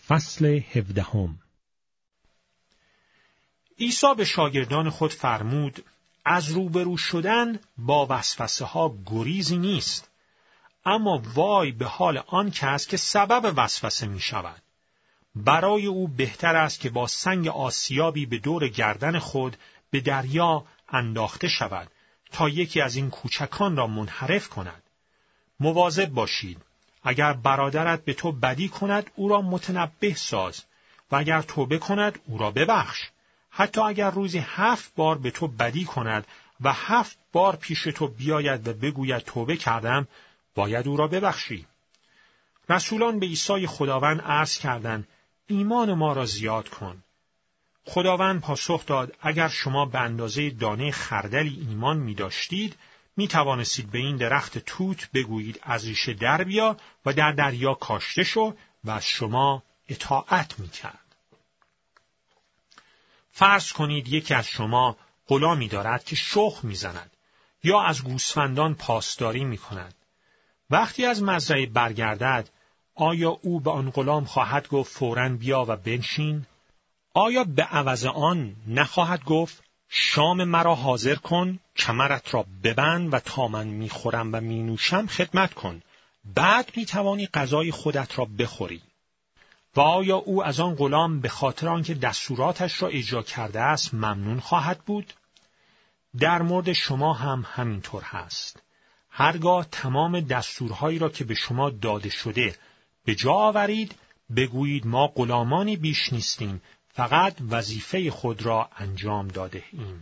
فصل 17. عیسی به شاگردان خود فرمود: از روبرو شدن با وسوسه ها گریزی نیست، اما وای به حال آن کس که سبب وسوسه می شود. برای او بهتر است که با سنگ آسیابی به دور گردن خود به دریا انداخته شود تا یکی از این کوچکان را منحرف کند. مواظب باشید. اگر برادرت به تو بدی کند او را متنبه ساز و اگر توبه کند او را ببخش. حتی اگر روزی 7 بار به تو بدی کند و 7 بار پیش تو بیاید و بگوید توبه کردم، باید او را ببخشی. رسولان به عیسی خداوند عرض کردند: ایمان ما را زیاد کن. خداوند پاسخ داد: اگر شما به اندازه دانه خردلی ایمان می داشتید، می توانستید به این درخت توت بگویید از ریشه در بیا و در دریا کاشته شو و از شما اطاعت می کرد. فرض کنید یکی از شما غلامی دارد که شخم می زند یا از گوسفندان پاسداری می کند. وقتی از مزرعه برگردد، آیا او به آن غلام خواهد گفت فوراً بیا و بنشین؟ آیا به عوض آن نخواهد گفت شام مرا حاضر کن، کمرت را ببند و تا من میخورم و مینوشم خدمت کن، بعد میتوانی غذای خودت را بخوری؟ و آیا او از آن غلام به خاطر آنکه دستوراتش را اجرا کرده است ممنون خواهد بود؟ در مورد شما هم همینطور هست. هرگاه تمام دستورهایی را که به شما داده شده به جا آورید، بگویید ما غلامانی بیش نیستیم، فقط وظیفه خود را انجام داده ایم.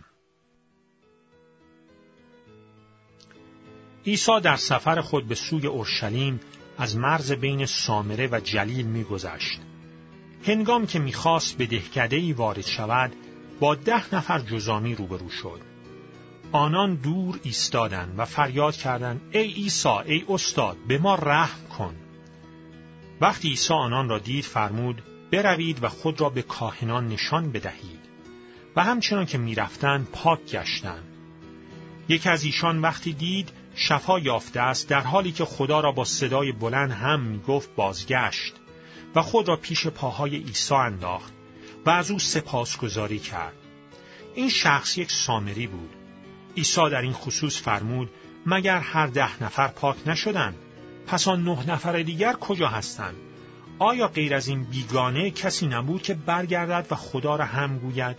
عیسی در سفر خود به سوی اورشلیم از مرز بین سامره و جلیل می‌گذشت. هنگام که می‌خواست به دهکده‌ای وارد شود، با 10 نفر جزامی روبرو شد. آنان دور ایستادند و فریاد کردند: ای عیسی، ای استاد، به ما رحم کن. وقتی عیسی آنان را دید فرمود: بروید و خود را به کاهنان نشان بدهید. و همچنان که می‌رفتند پاک گشتند. یکی از ایشان وقتی دید شفا یافته است، در حالی که خدا را با صدای بلند هم می‌گفت بازگشت و خود را پیش پاهای عیسی انداخت و از او سپاسگزاری کرد. این شخص یک سامری بود. عیسی در این خصوص فرمود: مگر هر 10 نفر پاک نشدند؟ پس آن 9 نفر دیگر کجا هستند؟ آیا غیر از این بیگانه کسی نبود که برگردد و خدا را هم گوید؟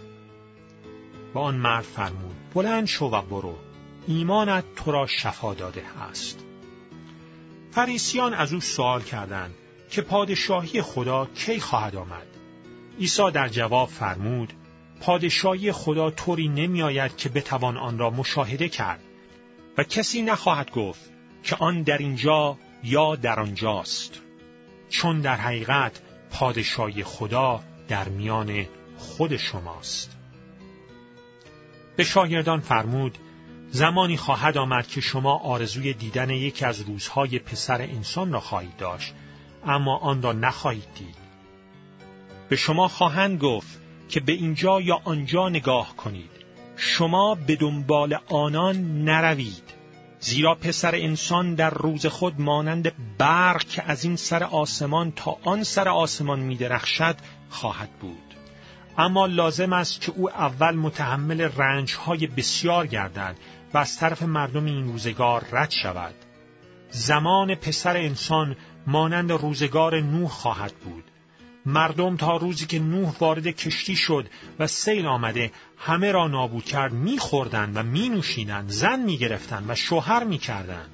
و آن مرد فرمود: بلند شو و برو، ایمانت تو را شفا داده است. فریسیان از او سوال کردند که پادشاهی خدا کی خواهد آمد؟ عیسی در جواب فرمود: پادشاهی خدا طوری نمی آید که بتوان آن را مشاهده کرد و کسی نخواهد گفت که آن در اینجا یا در آنجاست، چون در حقیقت پادشاهی خدا در میان خود شماست. به شاگردان فرمود: زمانی خواهد آمد که شما آرزوی دیدن یکی از روزهای پسر انسان را خواهید داشت، اما آن را نخواهید دید. به شما خواهند گفت که به اینجا یا آنجا نگاه کنید، شما به دنبال آنان نروید، زیرا پسر انسان در روز خود مانند برق که از این سر آسمان تا آن سر آسمان می درخشد خواهد بود. اما لازم است که او اول متحمل رنجهای بسیار گردد و از طرف مردم این روزگار رد شود. زمان پسر انسان مانند روزگار نوح خواهد بود. مردم تا روزی که نوح وارد کشتی شد و سیل آمده همه را نابود کرد می‌خوردند و می‌نوشیدند، زن می‌گرفتند و شوهر می‌کردند.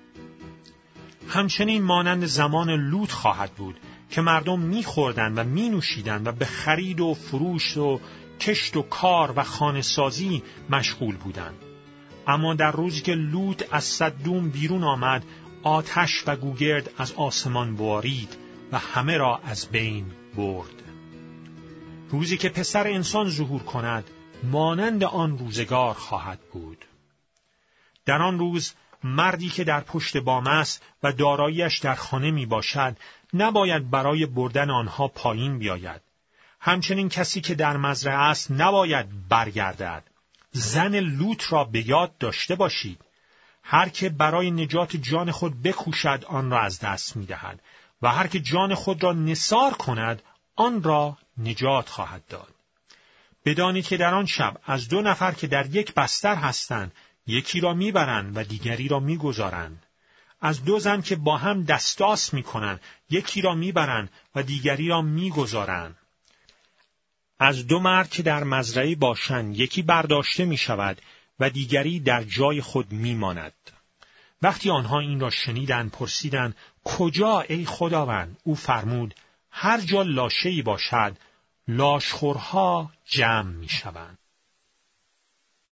همچنین مانند زمان لوط خواهد بود که مردم می‌خوردند و می‌نوشیدند و به خرید و فروش و کشت و کار و خانه‌سازی مشغول بودند. اما در روزی که لوط از سدوم بیرون آمد، آتش و گوگرد از آسمان بارید و همه را از بین برد. روزی که پسر انسان ظهور کند مانند آن روزگار خواهد بود. در آن روز مردی که در پشت بام است و داراییش در خانه می باشد نباید برای بردن آنها پایین بیاید. همچنین کسی که در مزرعه است نباید برگردد. زن لوط را به یاد داشته باشید. هر که برای نجات جان خود بکوشد آن را از دست می دهد و هر که جان خود را نثار کند آن را نجات خواهد داد. بدانید که در آن شب از 2 نفر که در یک بستر هستند، یکی را میبرند و دیگری را میگذارند. از 2 زن که با هم دستاس میکنند، یکی را میبرند و دیگری را میگذارند. از 2 مرد که در مزرعه باشند، یکی برداشته میشود و دیگری در جای خود میماند. وقتی آنها این را شنیدند پرسیدند: کجا ای خداوند؟ او فرمود: هر جا لاشه‌ای باشد، لاشخورها جمع میشوند.